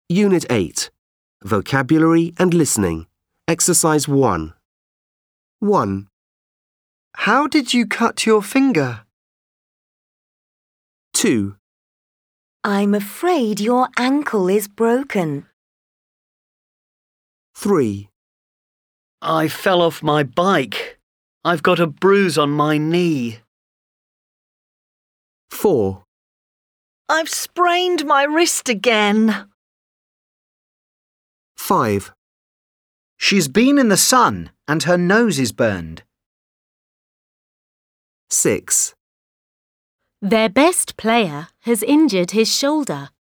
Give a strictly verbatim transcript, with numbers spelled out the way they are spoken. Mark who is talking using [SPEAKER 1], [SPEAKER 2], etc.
[SPEAKER 1] Unit eight. Vocabulary and Listening. Exercise one. one.
[SPEAKER 2] How did you cut your finger?
[SPEAKER 1] two.
[SPEAKER 3] I'm afraid your ankle is broken.
[SPEAKER 1] three.
[SPEAKER 4] I fell off my bike. I've got a bruise on my knee.
[SPEAKER 1] four.
[SPEAKER 5] I've sprained my wrist again.
[SPEAKER 1] five.
[SPEAKER 6] She's been in the sun and her nose is burned.
[SPEAKER 1] six.
[SPEAKER 7] Their best player has injured his shoulder.